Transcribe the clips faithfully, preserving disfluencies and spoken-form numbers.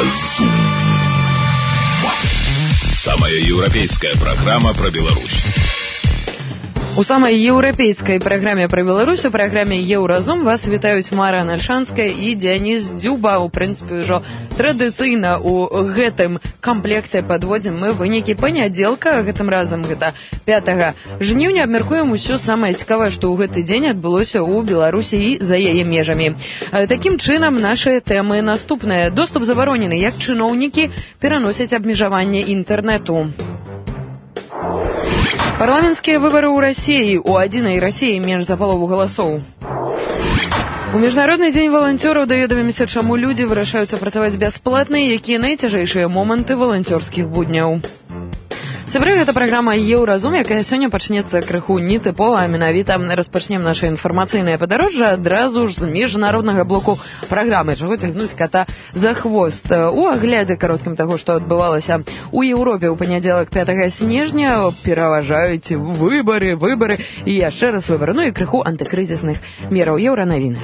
Еўразум. Самая еўрапейская программа про Беларусь. У самай еўрапейскай праграме пра Беларусь, у праграме Еўразум вас вітаюць Мара Нальшанская і Дзяніс Дзюба. У прынцыпе, ўжо традыцыйна ў гэтым камплексе падводзім мы вынікі панядзелка. Гэтым разам гэта пятага жніўня. Абмяркуем усё самае цікавае, што ў гэты дзень адбылося ў Беларусі і за яе межамі. Такім чынам, нашы тэмы наступныя. Доступ забаронены, як чыноўнікі пераносяць абмежаванне інтэрнэту. Парламенцкія выбары ў Расіі. У адзінай Расіі менш за палову галасоў. У Міжнародны дзень валанцёраў даведаваемся, чаму людзі вырашаюцца працаваць бясплатна і якія найцяжэйшыя моманты валанцёрскіх будняў. Сябры, гэта праграма Еўразум, якая сёння пачнецца крыху нетыпова, а менавіта распачнем наша інфармацыйнае падарожжа адразу ж з міжнароднага блоку праграмы, чаго цягнуць ката за хвост. У аглядзе кароткім таго, што адбывалася у Еўропе ў панядзелак пятага снежня, пераважаюць выбары, выбары і яшчэ раз выбары, ну і крыху антыкрызісных мераў. Еўранавіны.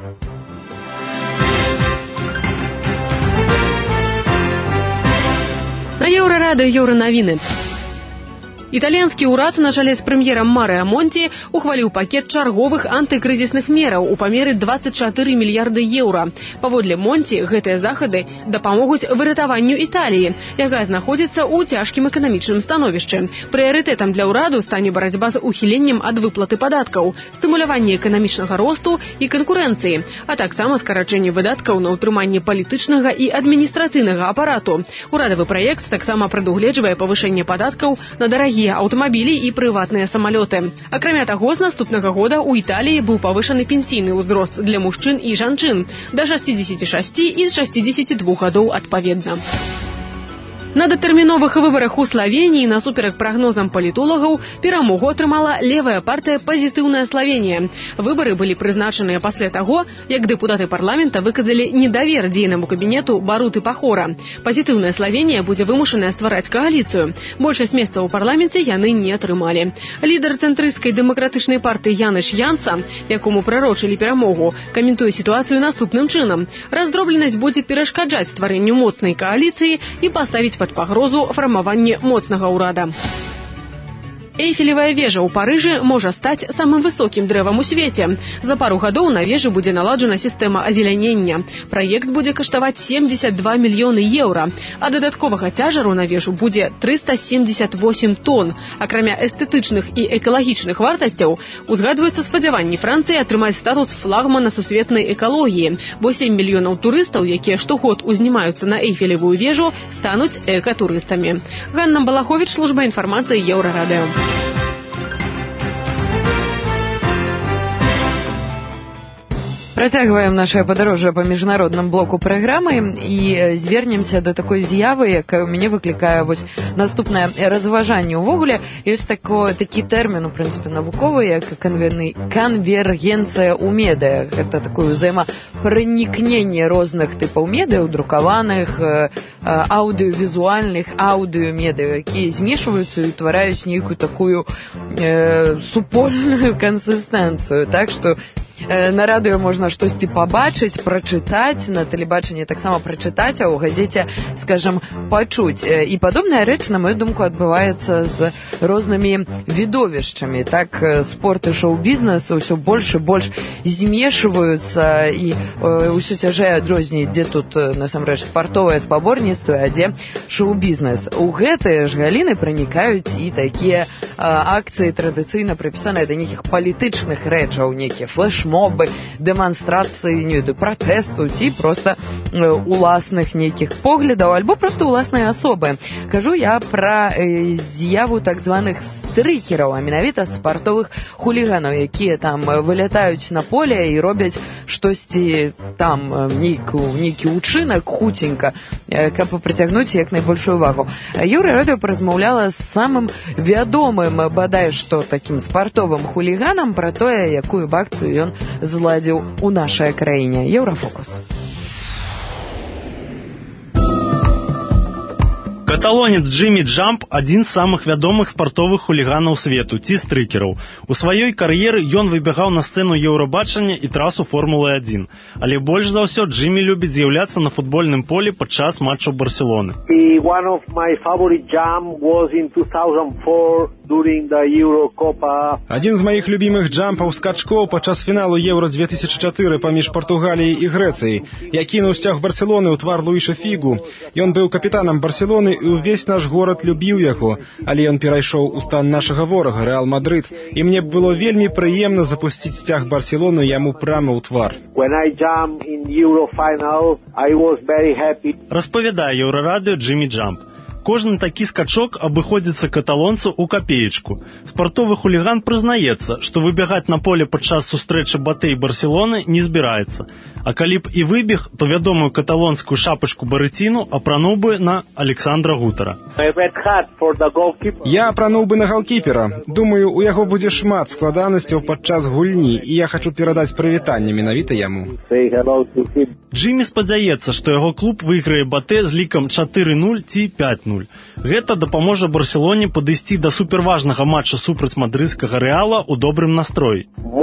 На Еўрарадыё Еўранавіны. Італьянскі ўрад на чале з прэм'ерам Марыа Монці ухваліў пакет чарговых антыкрызісных мераў у памеры дваццаць чатыры мільярды еўра. Паводле Монці, гэтыя захады дапамогуць выратаванню Італіі, якая знаходзіцца ў цяжкім эканамічным становішчы. Прыярытэтам для ўраду стане барацьба з ухіленнем ад выплаты падаткаў, стымуляванне эканамічнага росту і канкурэнцыі, а таксама скарачэнне выдаткаў на ўтрыманне палітычнага і адміністрацыйнага апарату. Урадавы праект таксама прадугледжвае павышэнне падаткаў на дарагія аўтамабілі і прыватныя самалёты. Акрамя таго, з наступнага года ў Італіі быў павышаны пенсійны ўзрост для мужчын і жанчын да шасцідзесяці шасці і шасцідзесяці двух гадоў адпаведна. На датэрміновых выбарах у Славеніі, насуперак прагнозам палітолагаў, перамогу атрымала левая партыя «Пазітыўная Славенія». Выбары былі прызначаныя пасля таго, як дэпутаты парламента выказалі недавер дзейнаму кабінету Баруты Пахора. «Пазітыўная Славенія» будзе вымушаная ствараць кааліцыю. Большасць месцаў у парламенце яны не атрымалі. Лідар цэнтрысцкай дэмакратычнай партыі Яныш Янца, якому прарочылі перамогу, каментуе сітуацыю наступным чынам. Раздробленасць будзе перашкаджаць стварэнню моцнай кааліцыі і паставіць пад пагрозу фармаванне моцнага ўрада. Эйфелевая вежа ў Парыжы можа стаць самым высокім дрэвам у свеце. За пару гадоў на вежы будзе наладжана сістэма азелянення. Праект будзе каштаваць семьдесят два мільёны еўра, а дадатковага цяжару на вежу будзе трыста семьдесят восемь тонн. Акрамя эстэтычных і экалагічных вартасцяў, узгадваюцца спадзяванні Францыі атрымаць статус флагмана сусветнай экалогіі, бо сем мільёнаў турыстаў, якія штогод узнімаюцца на Эйфелевую вежу, стануць экатурыстамі. Ганна Балаховіч, служба інфармацыі Еўрарадыё. Працягваем наше падарожжа па міжнародным блоку праграмы і звернемся да такой з'явы, якая ў мяне выклікае вось наступнае разважанне. Увогуле ёсць тако, такі тэрмін, у прынцыпе, навуковы, як канвергенцыя ў медыа. Гэта такое ўзаемапранікненне розных тыпаў медыа, друкаваных, аўдыёвізуальных, аўдыёмедыа, якія змешваюцца і утвараюць нейкую такую э, супольную кансістэнцыю. Так што на радыё можна штосьці пабачыць, прачытаць, на тэлебачанні таксама прачытаць, а ў газеце, скажам, пачуць. І падобная рэч, на маю думку, адбываецца з рознымі відовішчамі. Так, спорт і шоу-бізнес ўсё больш і больш змешваюцца і ўсё цяжэй адрозніць, дзе тут, насамрэч, спартовае спаборніцтва, а дзе шоу-бізнес. У гэтыя ж галіны пранікаюць і такія акцыі традыцыйна прыпісаныя да нейкіх палітычных рэчаў, нейкія флэш мобы, дэманстрацыі, не ведаю, пратэсту ці проста э, уласных нейкіх поглядаў, альбо проста уласныя асобы. Кажу я пра э, з'яву так званых стрыкераў, а менавіта спартовых хуліганаў, якія там вылятаюць на поле і робяць штосьці там, нейку, нейкі ўчынак хуценька, э, каб прыцягнуць як найбольшую увагу. Еўрарадыё паразмаўляла з самым вядомым, бадай што, такім спартовым хуліганам пра тое, якую б акцыю ён зладзіў у нашай краіне. Еўрафокус. Каталонец Джиммі Джамп – адзін з самых вядомых спартовых хуліганаў свету, ці стрыкераў. У сваёй кар'еры ён выбегаў на сцэну Еўрабачання і трасу Формулы адзін. Але больш за ўсё Джиммі любіць з'яўляцца на футбольным полі падчас матчаў Барселоны. One of my favorite jump was in two thousand four during the Eurocopa. Адзін з маіх любімых джампаў скачкоў падчас фіналу Еўра две тысячы чатыры паміж Партугаліяй і Грэцыяй. Я кінуў сцяг Барселоны ў твар Луіша Фігу. Ён быў капітанам Барселоны і ўвесь наш горад любіў яго, але ён перайшоў у стан нашага ворага, Рэал Мадрыд, і мне было вельмі прыемна запусціць сцяг Барселоны яму прама ў твар. When I jumped in Eurofinal, I was very happy. Распавядае Еўрарадыё Джиммі Джамп. Кожны такі скачок абыходзіцца каталонцу ў капеечку. Спартовы хуліган прызнаецца, што выбегаць на поле падчас сустрэчы Батэ і Барселоны не збіраецца. А калі б і выбег, то вядомую каталонскую шапачку барыціну апрануў бы на Александра Гутара. Я апрануў бы на галкіпера. Думаю, у яго будзе шмат складанасцяў падчас гульні, і я хачу перадаць прывітанне менавіта яму. Джиммі спадзяецца, што яго клуб выйграе Батэ з лікам чатыры нуль ці пяць нуль. Гэта дапаможа Барселоне падысці да суперважнага матча супраць мадрыдскага Рэала ў добрым настроі.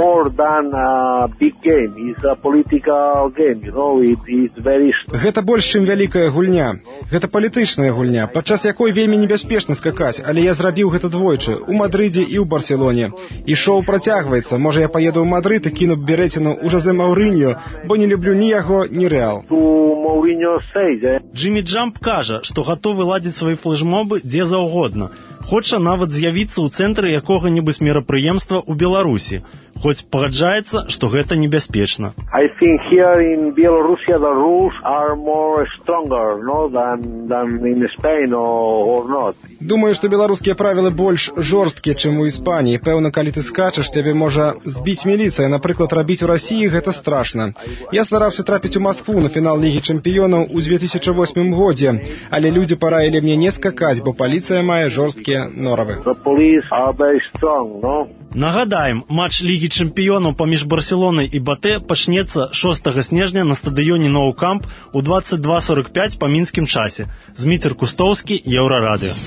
Гэта больш, чым вялікая гульня. Гэта палітычная гульня, падчас якой вельмі небяспечна скакаць, але я зрабіў гэта двойчы, у Мадрыдзе і ў Барселоне. І шоу працягваецца. Можа, я паеду ў Мадрыд і кіну Береціну ў Жозе Мауріньо, бо не люблю ні яго, ні Рэал. Джиммі Джамп кажа, што гатовы ладзіць свае флэшмобы дзе заўгодна. Хоча нават з'явіцца ў цэнтры якога-небудзь мерапрыемства ў Беларусі. Хоць пагаджаецца, што гэта небяспечна. I think here in Belarus the rules are more stronger, no, than than in Spain or, or not. Думаю, што беларускія правілы больш жорсткія, чым у Іспаніі. Пэўна, калі ты скачаш, цябе можа збіць міліцыя. Напрыклад, рабіць у Расіі гэта страшна. Я стараўся трапіць у Маскву на фінал Лігі чэмпіёнаў у две тысячы восьмым годзе, але людзі параілі мне не скакаць, бо паліцыя мае жорсткія норавы. The police are very strong, no? Нагадаем, матч Лігі чэмпіёнаў паміж Барселонай і Батэ пачнецца шостага снежня на стадыёне Nou Camp у двадцать два сорок пять па мінскім часе. Зміцер Кустоўскі, Еўрарадыё.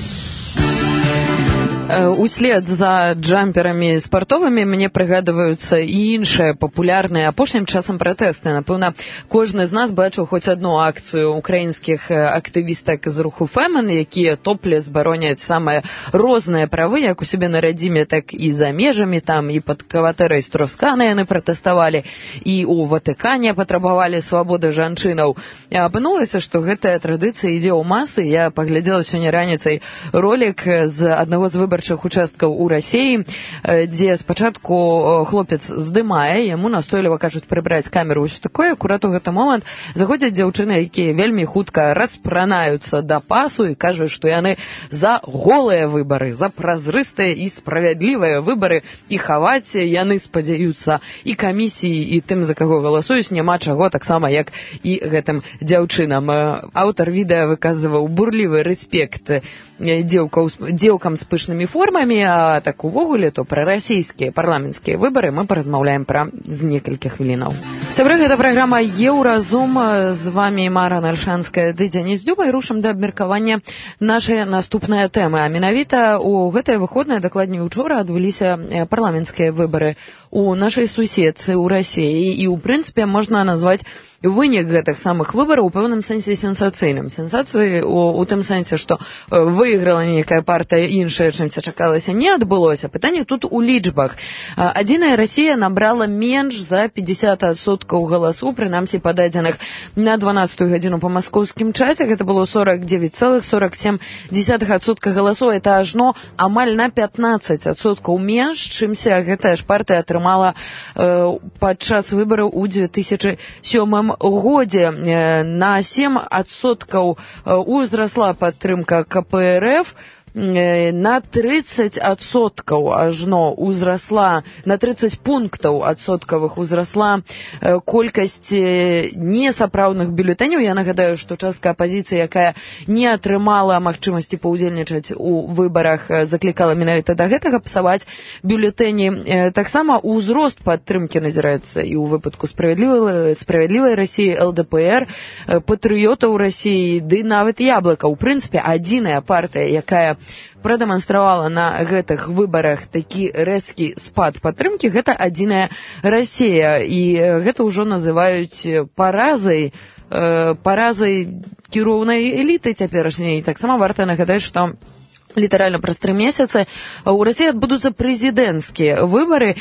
Услед за джамперамі спартовымі мне прыгадваюцца і іншыя папулярныя апошнім часам пратэсты. Напэўна, кожны з нас бачыў хоць адну акцыю украінскіх актывістак з руху Фемін, якія топлес бароняць самыя розныя правы, як у сябе на радзіме, так і за межамі. Там і пад кватэрай Строскана яны пратэставалі, і ў Ватыкане патрабавалі свабоды жанчынаў. Апынулася, што гэтая традыцыя ідзе ў масы. Я паглядзела сёння раніцай ролік з аднаго з выбарчых участкаў у Расіі, дзе спачатку хлопец здымае, яму настойліва кажуць прыбраць камеру, ўсё такое. Акурат у гэты момант заходзяць дзяўчыны, якія вельмі хутка распранаюцца да пасу і кажуць, што яны за голыя выбары, за празрыстыя і справядлівыя выбары, і хаваць яны спадзяюцца і камісіі, і тым, за каго галасуюць, няма чаго, таксама як і гэтым дзяўчынам. Аўтар відэа выказваў бурлівы рэспект дзеўкам з пышнымі формамі, а так увогуле, то пра расійскія парламенцкія выбары мы паразмаўляем пра з некалькі хвілінаў. Сябры, гэта праграма Еўразум. З вамі Мара Наршанская ды Дзяніс Дзюба, і рушым да абмеркавання нашай наступнай тэмы. А менавіта у гэтае выходнае, дакладней учора, адбыліся парламенцкія выбары у нашай суседцы ў Расіі, і ў прынцыпе можна назваць вынік гэтых самых выбараў у пэўным сэнсе сенсацыйным. Сенсацыі у, у тым сэнсе, што выйграла нейкая партыя іншая, чымся чакалася, не адбылося. Пытанне тут у лічбах. Адзіная Расія набрала менш за пятьдесят адсоткаў галасу, прынамсі пададзеных на дванаццатую гадзіну па маскоўскім часе. Гэта было сорок девять целых сорок семь десятых адсотка галасоў. Это ажно амаль на пятнадцать адсоткаў менш, чымся гэтая ж партыя атрымала э, падчас выбараў у две тысячи сёмым годзе. На семь адсоткаў узрасла падтрымка ка пэ эр эф, на тридцать адсоткаў ажно ўзрасла, на тридцать пунктаў адсоткавых узрасла колькасць несапраўдных бюлетэняў. Я нагадаю, што частка апазіцыі, якая не атрымала магчымасці паўдзельнічаць у выбарах, заклікала менавіта да гэтага псаваць бюлетэні. Таксама ўзрост падтрымкі назіраецца і ў выпадку справядлівай, справядлівай Расіі, эл дэ пэ эр, патрыётаў Расіі, ды нават Яблыка. У прынцыпе, адзіная партыя, якая прадэманстравала на гэтых выбарах такі рэзкі спад падтрымкі, гэта адзіная Расія. І гэта ўжо называюць паразай, паразай кіроўнай эліты цяперашняй. Таксама варта нагадаць, што літаральна праз тры месяцы у Расіі адбудуцца прэзідэнцкія выбары.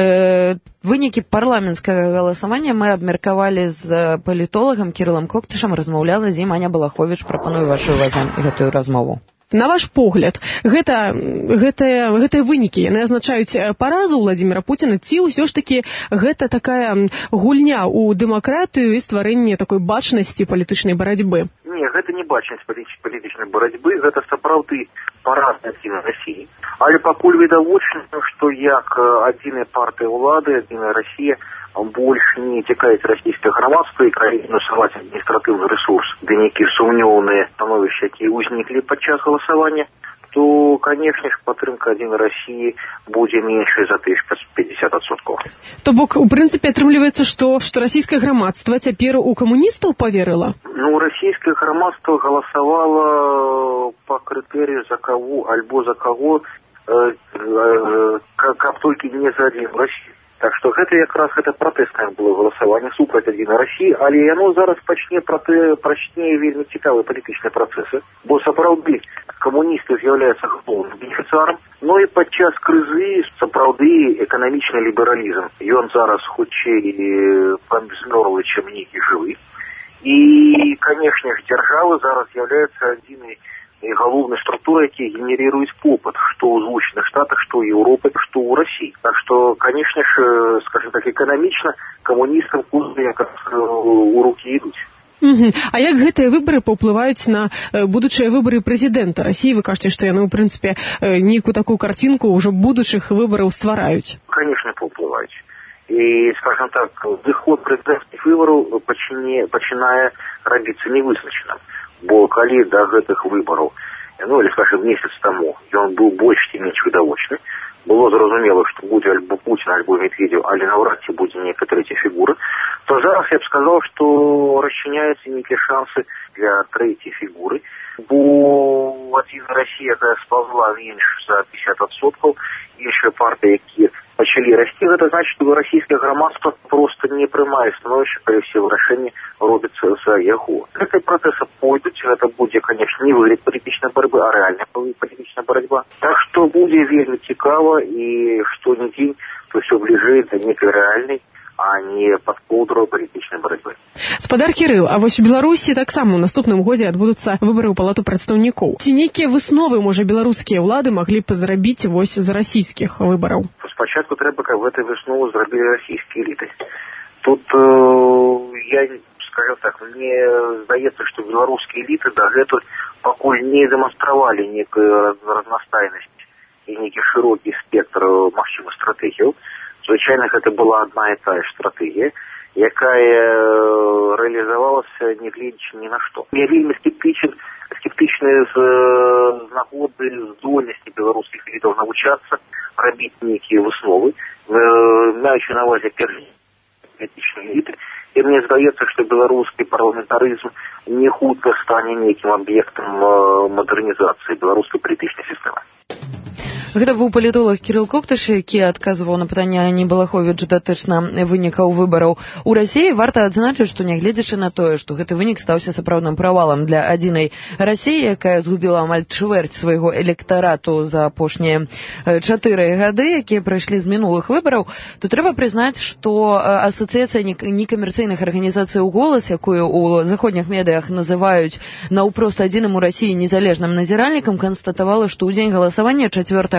Вынікі парламенцкага галасавання мы абмеркавалі з палітолагам Кірылам Коктышам, размаўляла з ім Аня Балаховіч. Прапаную вашай увазе гэтую размову. На ваш погляд, гэта, гэтыя, гэтыя вынікі, яны азначаюць паразу Владзіміра Пуціна, ці ўсё ж такі гэта такая гульня ў дэмакратыю і стварэнне такой бачнасці палітычнай барацьбы? Не, гэта не бачнасць палітычнай барацьбы, гэта сапраўды параз адзінай Расіі. Але пакуль відавочна, што як адзіная партыя ўлады, адзіная Расія больш не цікавіць расійскае грамадства і краіну насаваць адміністратыўны рэсурс ды нейкія сумнеўныя становішчы, якія ўзніклі падчас галасавання, то, конечно ж, падтрымка адзінай Расіі будзе меншай за тыя пятьдесят адсоткаў. То бок, у прынцыпе, атрымліваецца, што, што расійскае грамадства цяпер у камуністаў паверыла? Ну, расійскае грамадства галасавала па крытэрыю за каго, альбо за каго, э, э, каб толькі не за адзіную Расію. Так што гэта якраз гэта пратэстнае было галасаванне супраць адзінай Расіі, але яно зараз пачне прачне вельмі цікавыя палітычныя працэсы, бо сапраўды камуністы з'яўляюцца галоўным бенефіцыарам, но і падчас крызы сапраўды эканамічны лібералізм. Ён зараз хутчэй змёрлы, чым нейкі жывы. І, канешне ж, дзяржава зараз з'яўляецца адзінай галоўнай структуры, якія генерируюць попыт, што ў Злучаных Штатах, што ў Еўропе, што ў Расіі. Так што, канешне ж, скажем так, эканамічна камуністам кузы якраз у рукі ідуць. Угу. А як гэтыя выбары паўплываюць на будучыя выбары прэзідэнта Расіі? Вы кажаце, што яны, ў прынцыпе, нейкую такую карцінку ўжо будучых выбараў ствараюць. Конечно, паўплываюць. І, скажем так, зыход прэзідэнцкіх выбараў пачне, пачынае рабіцца невызначаным. Бо калі да гэтых выбараў, ну, или, скажем, месяц таму, ён быў больш ці менш відавочны, было зразумела, што будзе альбо Пуцін, альбо Медведев, але наўрад ці будзе нейкая трэцяя фігура, то зараз я б сказаў, што расчыняюцца нейкія шансы для трэцяй фігуры, бо адзіная Расія спаўзла менш за пятьдесят адсоткаў, іншыя партыі, якія пачалі расці, гэта значыць, што расійскае грамадства проста не прымае становішча, калі ўсе вырашэнні робяцца за яго. Гэтыя працэсы пойдуць, гэта будзе, конечно, не выгляд палітычнай барацьбы, а рэальная палітычная барацьба. Так што будзе вельмі цікава, і што не дзень, то ўсё бліжэй да нейкай рэальнай, а не пад коўдраю палітычнай барацьбы. Спадар Кірыл, а вось у Беларусі таксама ў наступным годзе адбудуцца выбары ў палату прадстаўнікоў. Ці нейкія высновы, можа, беларускія ўлады маглі б зрабіць вось з расійскіх выбараў? Спачатку трэба, каб гэтую выснову зрабілі расійскія эліты. Тут э, я, скажем так, мне здаецца, што беларускія эліты дагэтуль пакуль не дэманстравалі некую разнастайнасць і нейкі шырокі спектр магчымых стратэгіяў. Звычайна, гэта была адна і тая ж стратэгія, якая рэалізавалася не гледзячы ні на што. Я вельмі скептычен, скептычны з нагоды здольнасці беларускіх элітаў навучацца рабіць нейкія высновы, маючы на ўвазе перш этнічныя эліты. І мне здаецца, што беларускі парламентарызм не хутка стане нейкім аб'ектам мадэрнізацыі беларускай палітычнай сістэмы. Гэта быў палітолог Кірыл Коктыш, які адказваў на пытанне Ані Балаховіч датычна вынікаў выбараў у Расіі. Варта адзначыць, што нягледзячы на тое, што гэты вынік стаўся сапраўдным правалам для адзінай Расіі, якая згубіла амаль чвэрць свайго электарату за апошнія чатыры гады, якія прайшлі з мінулых выбараў, то трэба прызнаць, што асацыяцыя некамерцыйных арганізацый у «Голас», якую ў заходніх медыях называюць наўпрост адзіным у Расіі незалежным назіральнікам, канстатавала, што ў дзень галасавання чацвёртага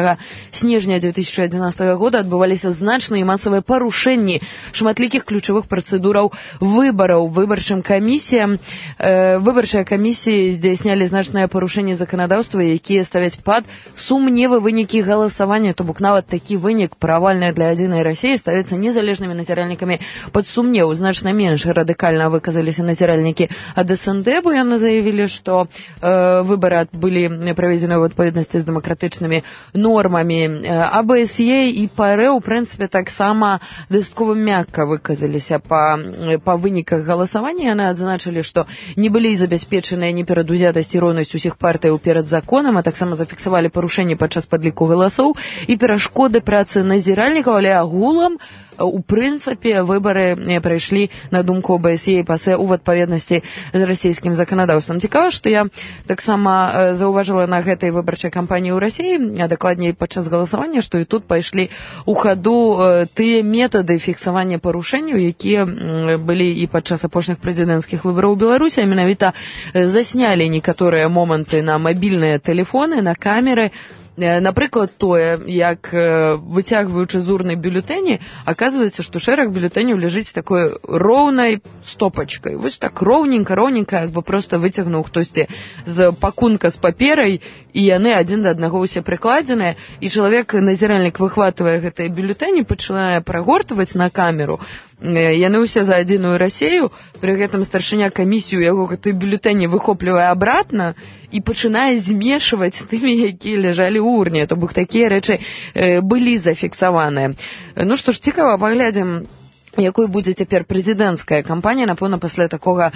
трынаццатага снежня две тысячи одиннадцатого года адбываліся значныя масавыя парушэнні шматлікіх ключавых працэдураў выбараў. Выбарчым камісіям э, выбарчыя камісіі здзяйснялі значныя парушэнні заканадаўства, якія ставяць пад сумневы вынікі галасавання, то бок нават такі вынік правальны для адзінай Расіі ставіцца незалежнымі назіральнікамі пад сумнеў. Значна менш радыкальна выказаліся назіральнікі ад эс эн дэ, бо яны заявілі, што э, выбары былі праведзены ў адпаведнасці з дэмакратычнымі нормамі. А бэ эс е і ПАРЭ, у прынцыпе, таксама дастаткова мякка выказаліся па, па выніках галасавання. Яны адзначылі, што не былі забяспечаныя ні перадузятасць і роўнасць усіх партыяў перад законам, а таксама зафіксавалі парушэнні падчас падліку галасоў і перашкоды працы назіральнікаў, але агулам у прынцыпе выбары прайшлі, на думку бэ эс е і ПАСЭ, у адпаведнасці з расійскім заканадаўствам. Цікава, што я таксама заўважыла на гэтай выбарчай кампаніі ў Расіі, а дакладней падчас галасавання, што і тут пайшлі ў хаду тыя метады фіксавання парушэнняў, якія былі і падчас апошніх прэзідэнцкіх выбараў у Беларусі, а менавіта заснялі некаторыя моманты на мабільныя тэлефоны, на камеры. Напрыклад, тое, як выцягваючы з урны бюлетэні, аказваецца, што шэраг бюлетэняў ляжыць такой роўнай стопачкай. Вось так роўненька, роўненька, як бы проста выцягнуў хтосьці з пакунка з паперай, і яны адзін да аднаго ўсе прыкладзеныя, і чалавек, назіральнік, выхватвае гэтыя бюлетэні, пачынае прагортваць на камеру. Яны ўсе за адзіную Расію, пры гэтым старшыня камісію яго гэты бюлетэні выхоплівае абратна і пачынае змешваць тымі, якія ляжалі ў урне. То бок такія рэчы былі зафіксаваныя. Ну што ж, цікава, паглядзім, якой будзе цяпер прэзідэнцкая кампанія. Напэўна, пасля такога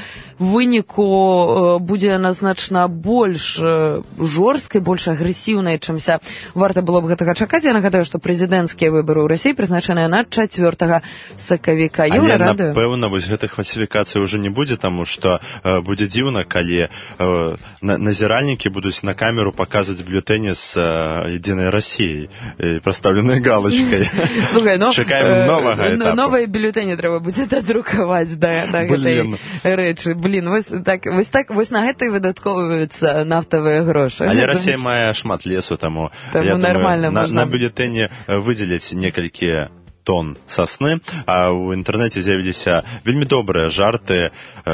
выніку будзе яна значна больш жорсткай, больш агрэсіўнай, чымся варта было б гэтага чакаць. Я нагадаю, што прэзідэнцкія выбары ў Расіі прызначаныя на чацвёртага сакавіка. Але, напэўна, вось гэтых фальсіфікацый ўжо не будзе, таму што э, будзе дзіўна, калі э, назіральнікі будуць на камеру паказваць бюлетэні з э, адзінай Расіі, э, прастаўленай галачкай. Чакаем новага этапу. Бюлетэні трэба будзе дадрукаваць да, да гэтай рэчы. Блін, вось так, вось так, вось на гэта і выдаткоўваюцца нафтавыя грошы. Але Расія мае шмат лесу, таму, таму я думаю, на, на бюлетэні выдзеляць некалькі тонн сасны, а ў інтэрнэце з'явіліся вельмі добрыя жарты э,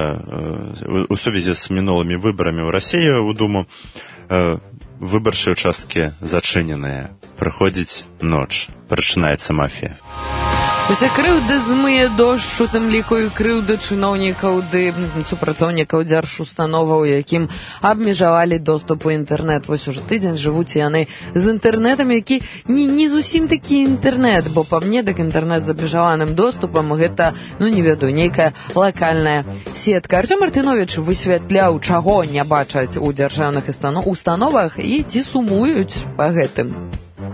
э, у сувязі з мінулымі выбарамі ў Расіі ў Думу. Э, выбарчыя участкі зачыненыя. Прыходзіць ноч. Пачынаецца мафія. Усе крыўды змые дождж, у тым ліку і крыўды чыноўнікаў ды супрацоўнікаў дзяржустановаў, якім абмежавалі доступ у інтэрнэт. Вось ужо тыдзень жывуць яны з інтэрнэтам, які не, не зусім такі інтэрнэт, бо па мне дык інтэрнэт з абмежаваным доступам гэта, ну не ведаю, нейкая лакальная сетка. Артём Мартыновіч высвятляў, чаго не бачаць у дзяржаўных установах і ці сумуюць па гэтым.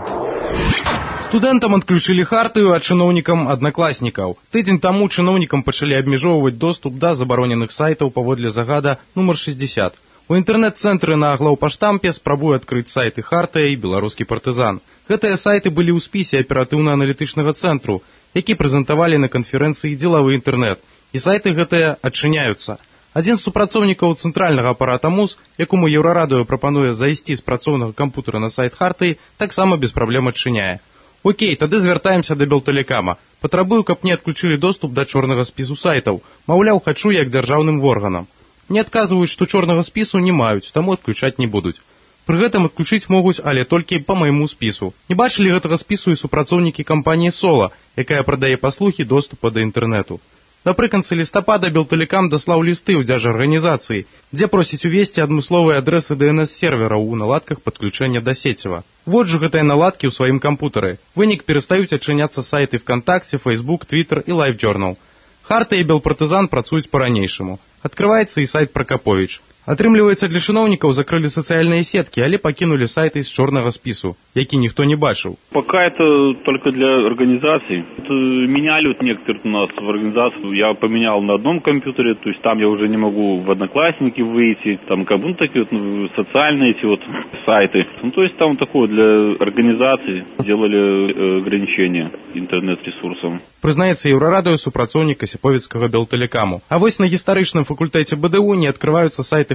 Студэнтам адключылі хартыю, а чыноўнікам аднакласнікаў. Тыдзень таму чыноўнікам пачалі абмежоўваць доступ да забароненых сайтаў паводле загада нумар шэсцьдзесят. У інтэрнэт-цэнтры на глаўпаштампе спрабуе адкрыць сайты «Хартыя» і «Беларускі партызан». Гэтыя сайты былі ў спісе аператыўна-аналітычнага цэнтру, які прэзентавалі на канферэнцыі «Дзелавы інтэрнэт». І сайты гэтыя адчыняюцца. Адзін з супрацоўнікаў цэнтральнага апарата МУЗ, якому Еўрарадыё прапануе зайсці з працоўнага кампутара на сайт «Хартыі», таксама без праблем адчыняе. Окей, тады звяртаемся да Белтэлекама. Патрабую, каб мне адключылі доступ да чорнага спісу сайтаў. Маўляў, хачу як дзяржаўным органам. Мне адказваюць, што чорнага спісу не маюць, таму адключаць не будуць. Пры гэтым адключыць могуць, але толькі па майму спісу. Не бачылі гэтага спісу і супрацоўнікі кампаніі «Сола», якая прадае паслугі доступа да інтэрнэту. Напрыканцы лістапада Белтэлекам даслаў лісты ў дзяржарганізацыі, дзе просіць увесці адмысловыя адрэсы дэ эн эс-сервераў у наладках падключэння да сеціва. Вот жа гэтыя наладкі ў сваім кампутары. Вынік перастаюць адчыняцца сайты ВКонтакце, Фейсбук, Твиттер і LiveJournal. Хартыя і Белпартызан працуюць па-ранейшаму. Адкрываецца і сайт Пракаповіч. Атрымліваецца, для чыноўнікаў закрылі сацыяльныя сеткі, але пакінулі сайты з чорнага спісу, які ніхто не бачыў. Пока это только для организаций. Это меняли вот некоторые у нас в организацию. Я поменял на одном компьютере, то есть там я уже не могу в Одноклассники выйти, там как бы ну, такие вот ну, социальные эти вот сайты. Ну, то есть там такое для организаций делали э, ограничения интернет-ресурсам. Прызнаецца Еўрарадыё супрацоўнік Асіповіцкага Белтэлекаму. А вось на гістарычным факультэце бэ дэ у не адкрываюцца сайты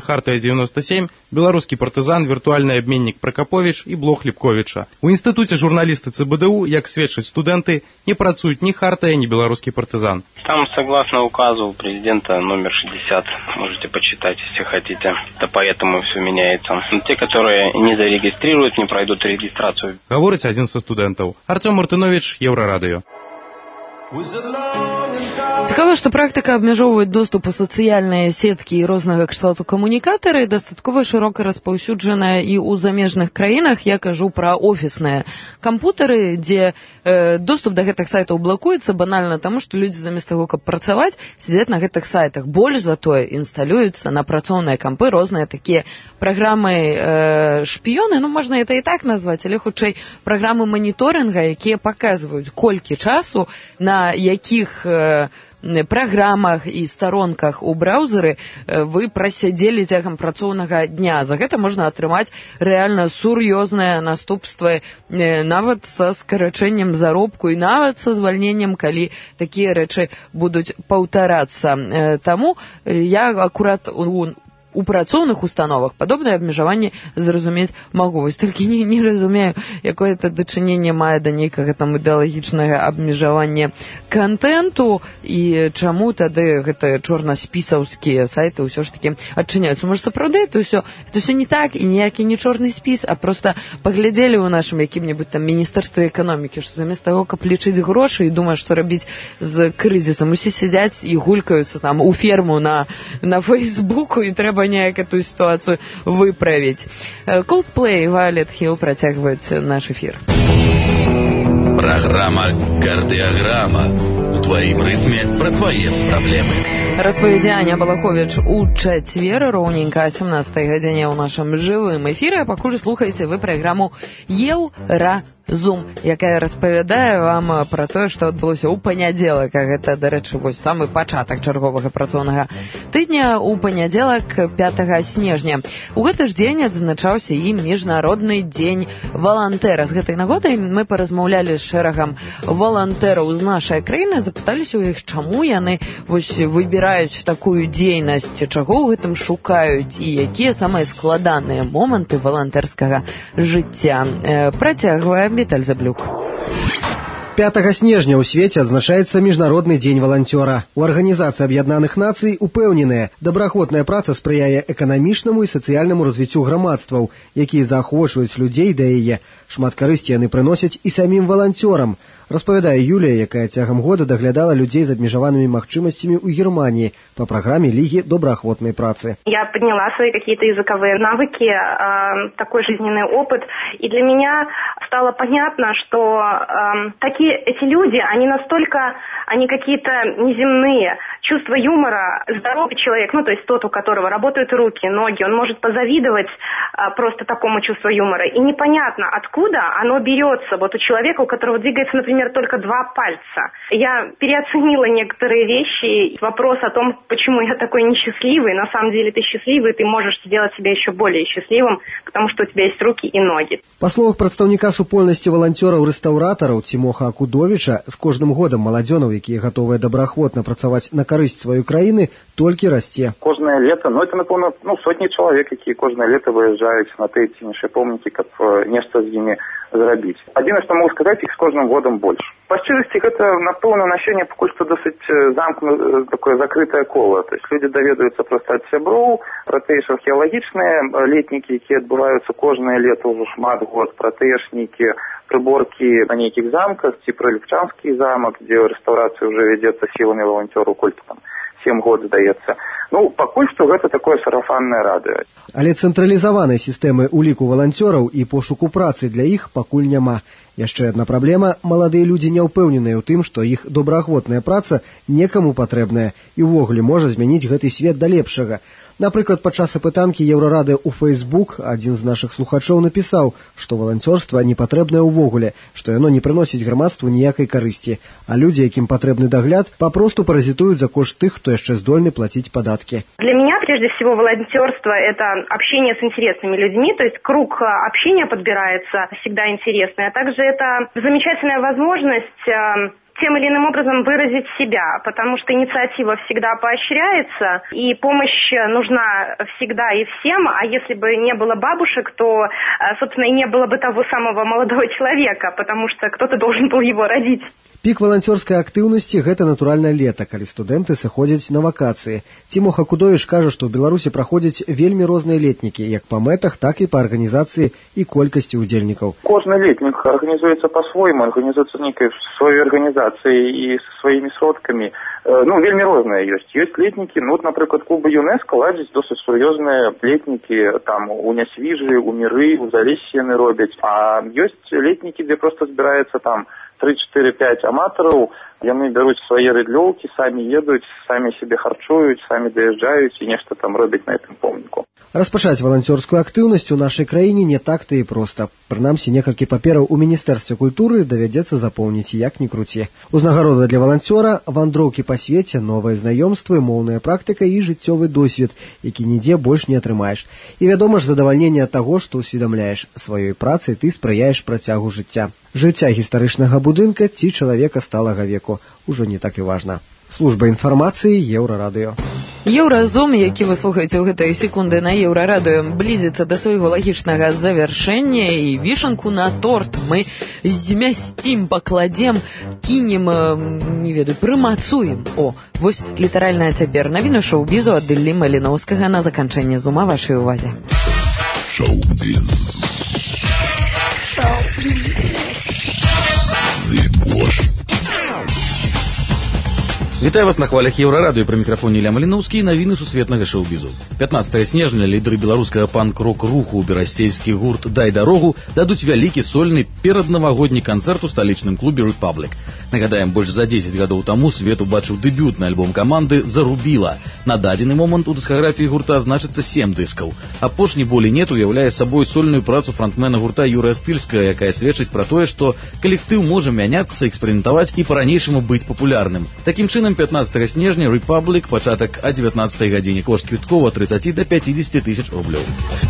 Хартыя девяносто семь, беларускі партызан, віртуальны абменнік Пракаповіч і блог Ліпковіча. У інстытуце журналісты ЦБДУ, як сведчаць студэнты, не працуюць ні Хартыя, ні беларускі партызан. Там, согласно указу президента номер шестьдесят, можете почитать, если хотите. Это поэтому все меняется. Но те, которые не зарегистрируют, не пройдут регистрацию. Говорить один со студентов. Артем Мартынович, Еврорадио. Цікава, што практыка абмяжоўваць доступ у сацыяльныя сеткі і рознага кшталту камунікатары дастаткова шырока распаўсюджаная і ў замежных краінах. Я кажу пра офісныя кампутары, дзе э, доступ да гэтых сайтаў блакуецца банальна таму, што людзі замест таго, каб працаваць, сядзяць на гэтых сайтах. Больш за тое, інсталююцца на працоўныя кампы розныя такія праграмы э, шпіёны, ну можна это і так назваць, але хутчэй праграмы маніторынга, якія паказваюць, колькі часу на якіх э, праграмах і старонках у браўзеры вы прасядзелі цягам працоўнага дня. За гэта можна атрымаць рэальна сур'ёзныя наступствы нават са скарачэннем заробку і нават са звальненнем, калі такія рэчы будуць паўтарацца. Таму я акурат у у працоўных установах падобнае абмежаванне зразумець магу. Вось толькі не, не разумею, якое это дачыненне мае да нейкага там ідэалагічнага абмежавання контенту і чаму тады гэта чорнаспісаўскія сайты ўсё ж такі адчыняюцца. Можа, сапраўды это ўсё это ўсё не так і ніякі не чорны спіс, а проста паглядзелі ў нашым якім-небудзь там міністэрстве эканомікі, што замест таго, каб лічыць грошы і думаць, што рабіць з крызісам, усе сядзяць і гулькаюцца там у ферму на, на Фейсбуку і трэба неяк эту ситуацию выправить. Coldplay и Violet Hill протягивают наш эфир. Программа «Кардиограмма». У твоим ритме про твои проблемы. Распавядзе Балахович у чацвер, роўненька о семнадцатай гадзіне ў нашым жывым эфіры. А пакуль слухаеце вы праграму «Еўразум», якая распавядае вам пра тое, што адбылося ў панядзелак. Гэта, дарэчы, вось самы пачатак чарговага працоўнага тыдня у панядзелак пятага снежня. У гэты ж дзень адзначаўся і міжнародны дзень валантэра. З гэтай нагодай мы паразмаўлялі з шэрагам валантэраў з нашай краіны, запыталіся ў іх, чаму яны вось выбіраюць такую дзейнасць, чаго ў гэтым шукаюць і якія самыя складаныя моманты валантэрскага жыцця. Працягвае Віталь Заблюк. пятага снежня ў свеце адзначаецца міжнародны дзень валанцёра. У Арганізацыі Аб'яднаных Нацый упэўненыя, добраахвотная праца спрыяе эканамічнаму і сацыяльнаму развіццю грамадстваў, якія заахвочваюць людзей да яе. Шмат карысці яны прыносяць і самім валанцёрам. Распавядае Юлія, якая цягам года даглядала людзей з абмежаванымі магчымасцямі ў Германии по программе Лиги доброохвотной працы. Я подняла свои какие-то языковые навыки, э, такой жизненный опыт, и для меня стало понятно, что э, такие эти люди, они настолько, они какие-то неземные. Чувство юмора, здоровый человек, ну то есть тот, у которого работают руки, ноги, он может позавидовать э, просто такому чувству юмора. И непонятно, откуда оно берется вот у человека, у которого двигается, например, только два пальца. Я переоценила некоторые вещи. Вопрос о том, почему я такой несчастливый. На самом деле ты счастливый, ты можешь сделать себя еще более счастливым, потому что у тебя есть руки и ноги. Па словах прадстаўніка супольнасці валанцёраў-рэстаўратараў Цімоха Акудовіча, з кожным годам маладзёнаў, якія гатовыя добраахвотна працаваць на карысць сваёй краіны, толькі расце. Кожнае лето, ну это, напэўна, ну, сотні чалавек, якія кожнае лето выязджаюць на тыя ці іншыя помнікі, каб нешта з імі зрабіць. Адзінае, што могу сказаць, іх з кожным годам больш. Па шчырасці, гэта, напэўна, на сёння пакуль што досыць замкнутае, такое закрытае кола. То есть люди даведаюцца проста ад сяброў пра тыя ж археалагічныя летнікі, якія адбываюцца кожнае лета ўжо шмат год, пра тэшнікі, прыборкі на нейкіх замках, ці пра Ліпчанскі замак, дзе рэстаўрацыя ўжо вядзецца сіламі валанцёраў, колькі там сем год, здаецца. Ну, пакуль што гэта такое сарафаннае радыё. Але цэнтралізаванай сістэмы ўліку валанцёраў і пошуку працы для іх пакуль няма. Яшчэ адна праблема – маладыя людзі не ўпэўненыя ў тым, што іх добраахвотная праца некаму патрэбная і ўвогуле можа змяніць гэты свет да лепшага. Напрыклад, падчас апытанкі Еўрарадыё ў Фейсбук адзін з нашых слухачоў напісаў, што валанцёрства не патрэбнае ўвогуле, што яно не прыносіць грамадству ніякай карысці, а людзі, якім патрэбны дагляд, папросту паразітуюць за кошт тых, хто яшчэ здольны плаціць падаткі. Для меня, прежде всего, волонтерство – это общение с интересными людьми, то есть круг общения подбирается всегда интересный, а также это замечательная возможность тем или иным образом выразить себя, потому что инициатива всегда поощряется, и помощь нужна всегда и всем, а если бы не было бабушек, то, собственно, и не было бы того самого молодого человека, потому что кто-то должен был его родить. Пік валанцёрскай актыўнасці – гэта натуральна лета, калі студэнты сыходзяць на вакацыі. Тимоха Кудовіч кажа, што ў Беларусі праходзяць вельмі розныя летнікі, як па мэтах, так і па арганізацыі і колькасці удзельнікаў. Кожны летнік арганізуецца па-свойму, арганізуецца нейкай сваёй арганізацыяй і сваімі сродкамі. Ну, вельмі розныя ёсць. Ёсць летнікі, ну, вот, напрыклад, клубы ЮНЕСКО ладзяць досыць сур'ёзныя летнікі, там, у Нясвіжы, у Міры, у Залессі яны робяць. А ёсць летнікі, дзе проста збіраецца там три, четыре, пять аматараў, яны бяруць свае рыдлёўкі, самі едуць, самі сябе харчуюць, самі даязджаюць і нешта там робяць на гэтым помніку. Распачаць валанцёрскую актыўнасць у нашай краіне не так-то і проста. Прынамсі, некалькі папераў у Міністэрстве культуры давядзецца запоўніць, як ні круці. Узнагарода для валанцёра – вандроўкі па свеце, новыя знаёмствы, моўная практыка і жыццёвы досвед, які нідзе больш не атрымаеш. І, вядома ж, задавальненне ад таго, што ўсведамляеш. Сваёй працай ты спрыяеш працягу жыцця. Жыцця гістарычнага будынка ці чалавека сталага веку. Ужо не так і важна. Служба інфармацыі Еўрарадыё. Еўразум, які вы слухаеце ў гэтыя секунды на Еўрарадыё, блізіцца да свайго лагічнага завяршэння, і вішанку на торт мы змясцім, пакладзем, кінем, не ведаю, прымацуем. О, вось літаральна цяпер навіны шоу-бізу ад Іллі Маліноўскага на заканчэнне зума вашай увазе. Шоу-біз. Шоу-біз. Вітаю вас на хвалях Еўрарадыё, пры мікрафоне Ілля Маліноўскі і навіны сусветнага шоу-бізу. пятнадцатага снежня лідары беларускага панк-рок-руху берасцейскі гурт «Дай дарогу» дадуць вялікі сольны пераднавагодні канцэрт у сталічным клубе «Republic». Нагадаем, больш за дзесяць гадоў таму свет убачыў дэбютны альбом каманды «Зарубіла». На дадзены момант у дыскаграфіі гурта значыцца сем дыскаў. Апошні «Болі нет» уяўляе сабой сольную працу франтмена гурта Юрыя Стыльскага, якая сведчыць пра тое, што калектыў можа мяняцца, эксперыментаваць і па-ранейшаму быць папулярным. Такім чынам, пятнадцатага снежня «Republic», пачатак о дзевятнаццатай гадзіне, кошт квіткоў ад тридцати до пятидесяти тысяч рублёў.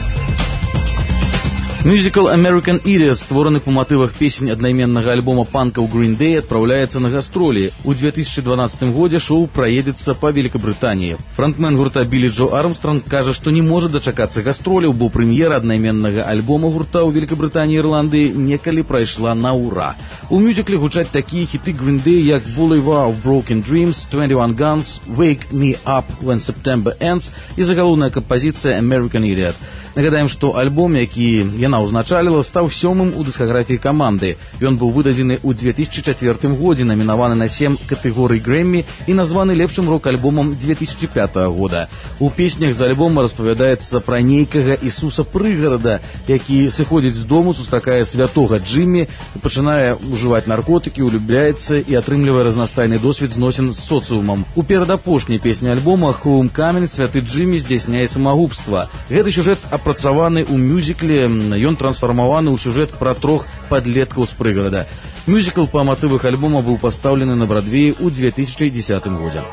Мюзікл «American Idiot», створаны па матывах песень аднайменнага альбома панкаў Green Day, адпраўляецца на гастролі. У две тысячи дванадцатым годзе шоу праедзецца па Великабрытаніі. Фронтмен гурта Білі Джо Армстронг кажа, што не можа дачакацца гастроляў, бо прэм'ера аднайменнага альбома гурта ў Великабрытаніі і Ірландыі некалі прайшла на ура. У мюзікле гучаць такія хіты Green Day, як «Boulevard of Broken Dreams», «twenty-one Guns», «Wake Me Up When September Ends» і загалоўная кампазіцыя «American Idiot». Нагадаем, што альбом, які яна ўзначаліла, стаў сёмым у дыскаграфіі каманды. Ён быў выдадзены ў две тысячи четвёртым годзе, намінаваны на сем катэгорый Грэммі і названы лепшым рок-альбомам две тысячи пятага года. У песнях з альбома распавядаецца пра нейкага Ісуса прыгарада, які сыходзіць з дому, сустракае святога Джиммі, пачынае ўжываць наркотыкі, улюбляецца і атрымлівае разнастайны досвед зносін з соцыумам. У перадапошняй песні альбома «Homecoming» святы Джиммі здзяйсняе самагубства. Гэты сюжэт апрацаваны ў мюзікле, ён трансфармаваны ў сюжэт пра трох падлеткаў з прыгарада. Мюзікл па матывах альбома быў пастаўлены на Брадвеі ў две тысячи десятым годзе.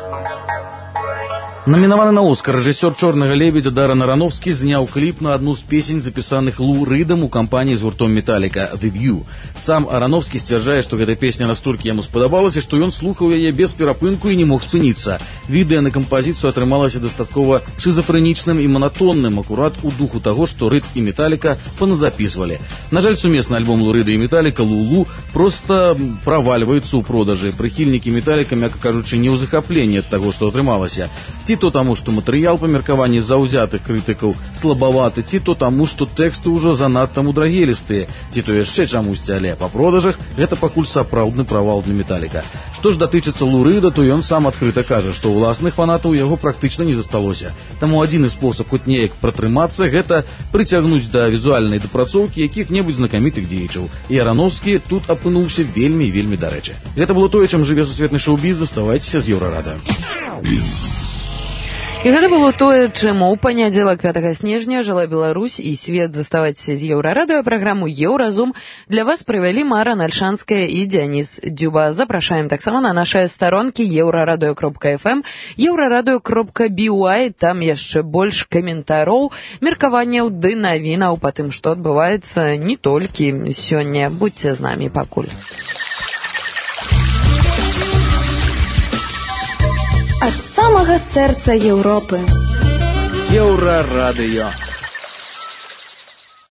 Намінаваны на Оскар рэжысёр «Чорнага лебедзя» Даррен Аранофскі зняў кліп на адну з песень, запісаных Лу Рыдам у кампаніі з гуртом «Металліка» «The View». Сам Аранофскі сцвярджае, што гэта песня настолькі яму спадабалася, што ён слухаў яе без перапынку і не мог спыніцца. Відэа на кампазіцыю атрымалася дастаткова шызафрэнічным і манатонным, акурат у духу таго, што Рыд і «Металліка» паназапісвалі. На жаль, сумесны альбом Лу Рыда і «Металліка» «Лулу» проста правальваецца ў продажы. Прыхільнікі «Металліка», мякка кажучы, не ў захапленні ад таго, што атрымалася. Ці то таму, што матэрыял па меркаванні заўзятых крытыкаў слабаваты, ці то таму, што тэксты ўжо занадта мудрагелістыя, ці то яшчэ чамусьці, але па продажах гэта пакуль сапраўдны правал для «Металліка». Што ж датычыцца Лу Рыда, то ён сам адкрыта кажа, што ўласных фанатаў яго практычна не засталося. Таму адзіны спосаб хоць неяк пратрымацца — гэта прыцягнуць да візуальнай дапрацоўкі якіх-небудзь знакамітых дзеячаў. І Аранофскі тут апынуўся вельмі і вельмі дарэчы. Гэта было тое, чым жыве сусветны шоу-біз. Заставайцеся з Еўрарадыё. І гэта было тое, чым у панядзелак пятага снежня жыла Беларусь і свет. Заставайцеся з Еўрарадыё. Праграму «Еўразум» для вас правялі Мара Нальшанская і Дзяніс Дзюба. Запрашаем таксама на нашыя старонкі еўрарадыё кропка эф эм, еўрарадыё кропка би уай. Там яшчэ больш каментароў, меркаванняў ды навінаў па тым, што адбываецца не толькі сёння. Будьце з намі пакуль. самага сэрца Еўропы. Еўрарадыё.